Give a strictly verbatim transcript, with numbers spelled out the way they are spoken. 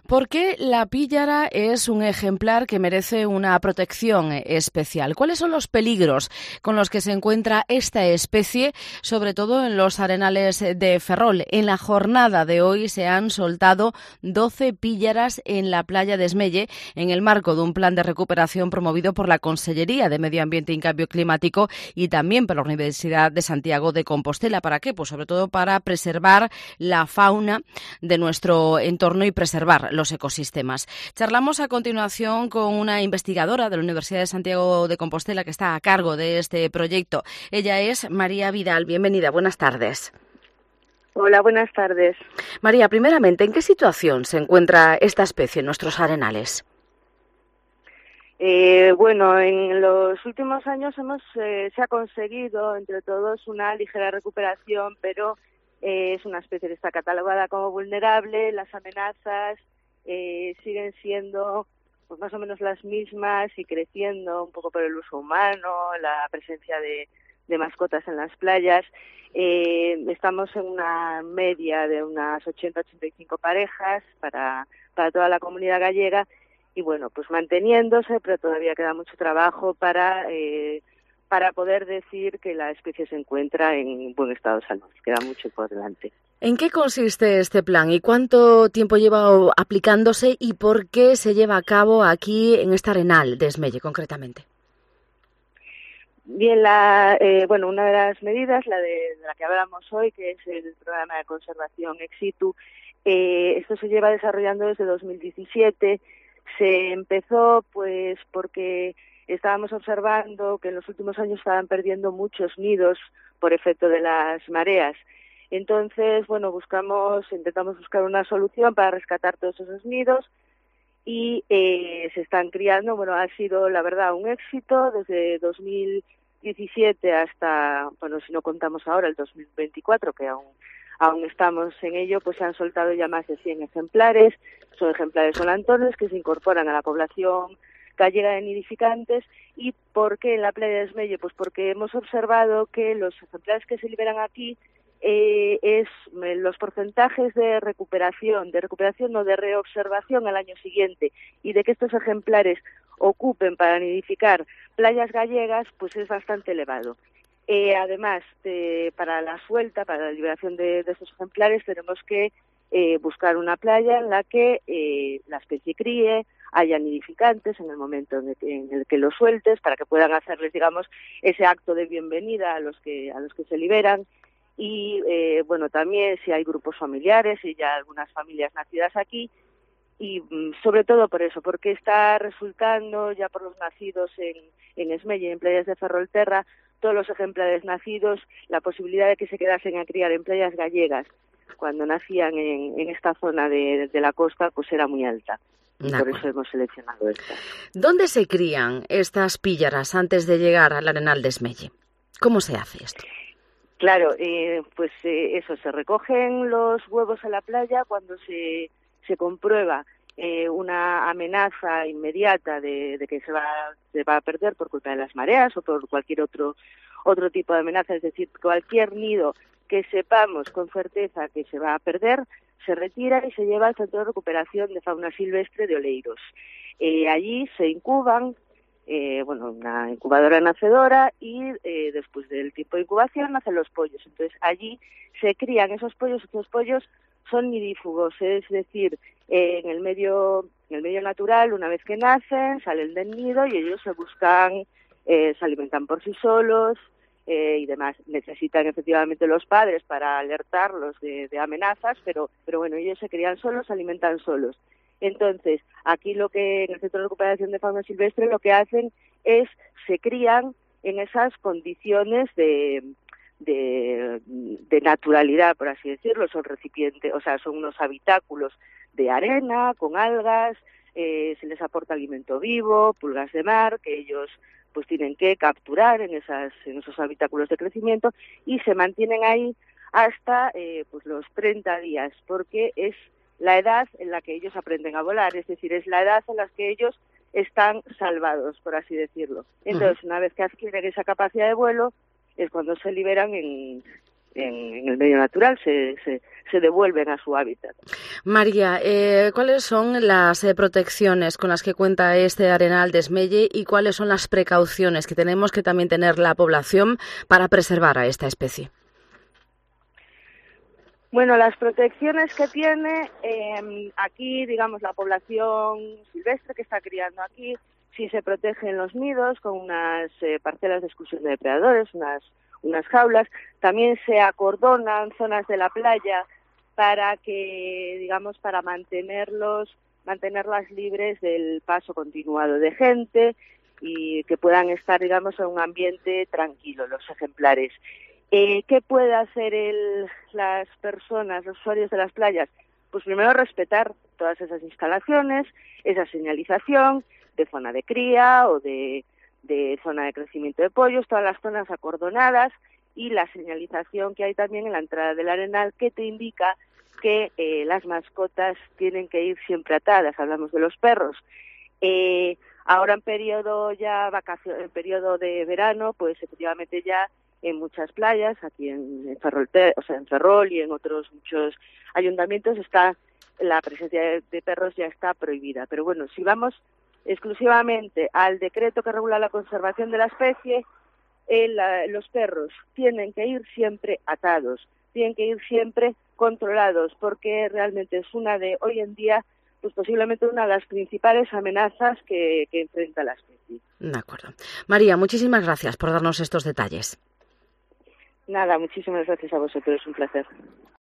¿Por qué la píllara es un ejemplar que merece una protección especial? ¿Cuáles son los peligros con los que se encuentra esta especie, sobre todo en los arenales de Ferrol? En la jornada de hoy se han soltado doce píllaras en la playa de Esmelle en el marco de un plan de recuperación promovido por la Consellería de Medio Ambiente y Cambio Climático y también por la Universidad de Santiago de Compostela. ¿Para qué? Pues sobre todo para preservar la fauna de nuestro entorno y preservar los ecosistemas. Charlamos a continuación con una investigadora de la Universidad de Santiago de Compostela que está a cargo de este proyecto. Ella es María Vidal. Bienvenida, buenas tardes. Hola, buenas tardes. María, primeramente, ¿en qué situación se encuentra esta especie en nuestros arenales? Eh, bueno, en los últimos años hemos eh, se ha conseguido entre todos una ligera recuperación, pero eh, es una especie que está catalogada como vulnerable. Las amenazas eh, siguen siendo pues más o menos las mismas y creciendo un poco por el uso humano, la presencia de, de mascotas en las playas. Eh, estamos en una media de unas ochenta a ochenta y cinco parejas para, para toda la comunidad gallega y bueno, pues manteniéndose, pero todavía queda mucho trabajo para eh, para poder decir que la especie se encuentra en buen estado de salud. Queda mucho por delante. ¿En qué consiste este plan y cuánto tiempo lleva aplicándose y por qué se lleva a cabo aquí en este arenal de Esmelle concretamente? Bien, la, eh, bueno, una de las medidas, la de, de la que hablamos hoy, que es el programa de conservación ex situ, eh, esto se lleva desarrollando desde dos mil diecisiete. Se empezó pues porque estábamos observando que en los últimos años estaban perdiendo muchos nidos por efecto de las mareas. Entonces, bueno, buscamos, intentamos buscar una solución para rescatar todos esos nidos y eh, se están criando. Bueno, ha sido, la verdad, un éxito desde dos mil diecisiete hasta, bueno, si no contamos ahora, el dos mil veinticuatro, que aún aún estamos en ello, pues se han soltado ya más de cien ejemplares. Son ejemplares volantones que se incorporan a la población gallega de nidificantes. ¿Y por qué en la playa de Esmelle? Pues porque hemos observado que los ejemplares que se liberan aquí eh, es eh, los porcentajes de recuperación, de recuperación o de reobservación al año siguiente y de que estos ejemplares ocupen para nidificar playas gallegas, pues es bastante elevado. Eh, además, de, para la suelta, para la liberación de, de estos ejemplares, tenemos que eh, buscar una playa en la que eh, la especie críe, haya nidificantes en el momento en el, que, en el que los sueltes, para que puedan hacerles, digamos, ese acto de bienvenida a los que a los que se liberan. Y, eh, bueno, también si hay grupos familiares y ya algunas familias nacidas aquí, y sobre todo por eso, porque está resultando ya por los nacidos en, en Esmelle, en playas de Ferrolterra, todos los ejemplares nacidos, la posibilidad de que se quedasen a criar en playas gallegas cuando nacían en, en esta zona de, de la costa, pues era muy alta. Y por eso hemos seleccionado esta. ¿Dónde se crían estas píllaras antes de llegar al arenal de Esmelle? ¿Cómo se hace esto? Claro, eh, pues eh, eso, se recogen los huevos en la playa cuando se, se comprueba eh, una amenaza inmediata de, de que se va, se va a perder por culpa de las mareas o por cualquier otro, otro tipo de amenaza, es decir, cualquier nido que sepamos con certeza que se va a perder, se retira y se lleva al Centro de Recuperación de Fauna Silvestre de Oleiros. Eh, allí se incuban, eh, bueno, una incubadora nacedora y eh, después del tiempo de incubación nacen los pollos. Entonces allí se crían esos pollos, esos pollos son nidífugos, es decir, eh, en el medio en el medio natural, una vez que nacen, salen del nido y ellos se buscan, eh, se alimentan por sí solos, Eh, y demás. Necesitan efectivamente los padres para alertarlos de, de amenazas, pero, pero bueno, ellos se crían solos, se alimentan solos. Entonces, aquí lo que en el Centro de Recuperación de Fauna Silvestre lo que hacen es, se crían en esas condiciones de, de, de naturalidad, por así decirlo. Son recipientes, o sea, son unos habitáculos de arena, con algas, eh, se les aporta alimento vivo, pulgas de mar, que ellos pues tienen que capturar en esas en esos habitáculos de crecimiento y se mantienen ahí hasta eh, pues los treinta días, porque es la edad en la que ellos aprenden a volar, es decir, es la edad en la que ellos están salvados, por así decirlo. Entonces, una vez que adquieren esa capacidad de vuelo, es cuando se liberan en, en, en el medio natural, se, se, se devuelven a su hábitat. María, eh, ¿cuáles son las eh, protecciones con las que cuenta este arenal de Esmelle y cuáles son las precauciones que tenemos que también tener la población para preservar a esta especie? Bueno, las protecciones que tiene eh, aquí, digamos, la población silvestre que está criando aquí, sí se protegen los nidos con unas eh, parcelas de exclusión de depredadores, unas, unas jaulas. También se acordonan zonas de la playa para que, digamos, para mantenerlos, mantenerlas libres del paso continuado de gente y que puedan estar, digamos, en un ambiente tranquilo los ejemplares. Eh, ¿Qué puede hacer el, las personas, los usuarios de las playas? Pues primero respetar todas esas instalaciones, esa señalización de zona de cría o de, de zona de crecimiento de pollos, todas las zonas acordonadas y la señalización que hay también en la entrada del arenal que te indica que eh, las mascotas tienen que ir siempre atadas. Hablamos de los perros. Eh, ahora en periodo ya vacacio, en periodo de verano, pues efectivamente ya en muchas playas, aquí en, en Ferrol, o sea, en Ferrol y en otros muchos ayuntamientos está la presencia de, de perros ya está prohibida. Pero bueno, si vamos exclusivamente al decreto que regula la conservación de la especie, el, los perros tienen que ir siempre atados, tienen que ir siempre controlados, porque realmente es una de, hoy en día, pues posiblemente una de las principales amenazas que, que enfrenta la especie. De acuerdo. María, muchísimas gracias por darnos estos detalles. Nada, muchísimas gracias a vosotros, es un placer.